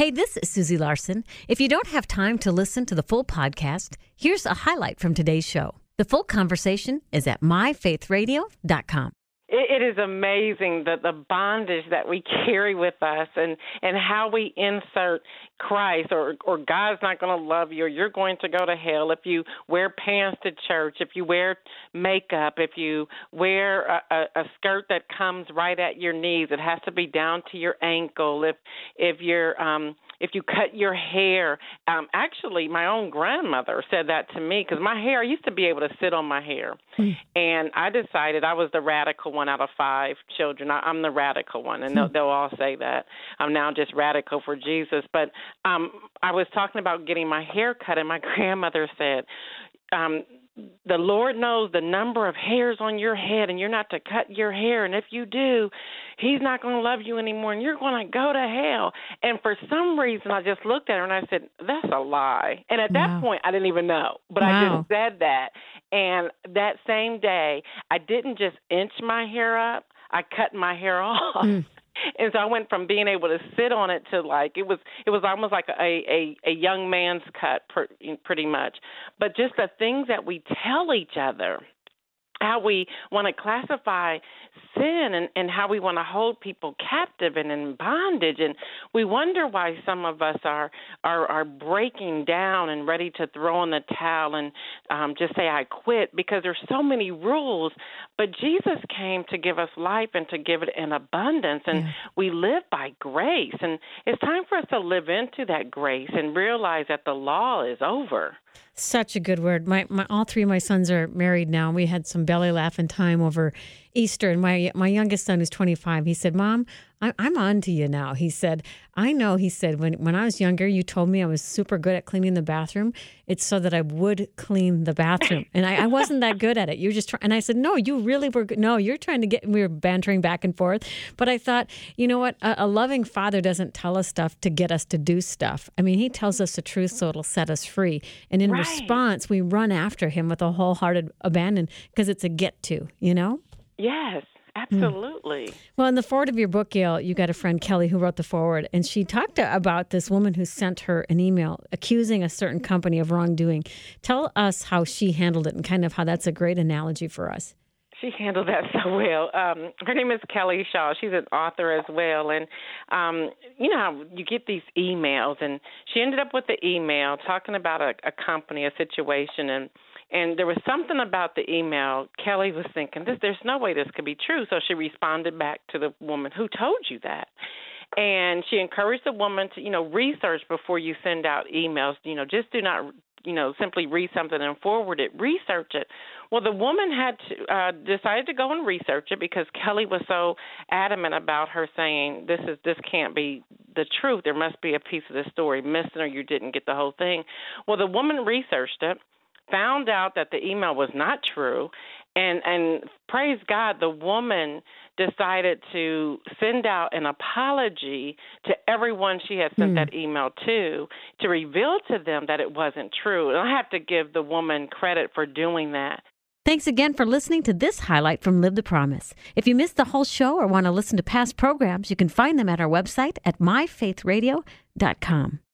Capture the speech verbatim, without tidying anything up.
Hey, this is Susie Larson. If you don't have time to listen to the full podcast, here's a highlight from today's show. The full conversation is at my faith radio dot com. It is amazing that the bondage that we carry with us and, and how we insert Christ or, or God's not going to love you or you're going to go to hell if you wear pants to church, if you wear makeup, if you wear a, a, a skirt that comes right at your knees, it has to be down to your ankle, if if you're um, if you cut your hair. Um, actually, my own grandmother said that to me because my hair, I used to be able to sit on my hair. Mm. And I decided I was the radical one out of five children. I, I'm the radical one, and they'll, they'll all say that. I'm now just radical for Jesus. But um, I was talking about getting my hair cut, and my grandmother said, um, the Lord knows the number of hairs on your head, and you're not to cut your hair. And if you do, he's not going to love you anymore, and you're going to go to hell. And for some reason, I just looked at her, and I said, that's a lie. And at wow. that point, I didn't even know. But wow. I just said that. And that same day, I didn't just inch my hair up. I cut my hair off. Mm. And so I went from being able to sit on it to like it was it was almost like a a, a young man's cut, per, pretty much. But just the things that we tell each other, how we want to classify sin and, and how we want to hold people captive and in bondage. And we wonder why some of us are are, are breaking down and ready to throw in the towel and um, just say, I quit, because there's so many rules. But Jesus came to give us life and to give it in abundance. And yeah. we live by grace. And it's time for us to live into that grace and realize that the law is over. Such a good word. My, my all three of my sons are married now. We had some belly laughing time over Easter, and my my youngest son, who's twenty-five, he said, Mom, I, I'm on to you now. He said, I know, he said, when, when I was younger, you told me I was super good at cleaning the bathroom. It's so that I would clean the bathroom. And I, I wasn't that good at it. You were just trying. And I said, no, you really were good. No, you're trying to get, we were bantering back and forth. But I thought, you know what? A, a loving father doesn't tell us stuff to get us to do stuff. I mean, he tells us the truth so it'll set us free. And in right. response, we run after him with a wholehearted abandon because it's a get to, you know? Yes. Absolutely. Mm. Well, in the foreword of your book, Gail, you got a friend, Kelly, who wrote the foreword, and she talked about this woman who sent her an email accusing a certain company of wrongdoing. Tell us how she handled it and kind of how that's a great analogy for us. She handled that so well. Um, her name is Kelly Shaw. She's an author as well. And, um, you know how you get these emails, and she ended up with the email talking about a, a company, a situation, and And there was something about the email. Kelly was thinking, this, there's no way this could be true. So she responded back to the woman, who told you that? And she encouraged the woman to, you know, research before you send out emails. You know, just do not, you know, simply read something and forward it. Research it. Well, the woman had to, uh, decided to go and research it because Kelly was so adamant about her saying, this is this can't be the truth. There must be a piece of the story missing or you didn't get the whole thing. Well, the woman researched it, found out that the email was not true, and, and praise God, the woman decided to send out an apology to everyone she had sent mm. that email to, to reveal to them that it wasn't true. And I have to give the woman credit for doing that. Thanks again for listening to this highlight from Live the Promise. If you missed the whole show or want to listen to past programs, you can find them at our website at my faith radio dot com.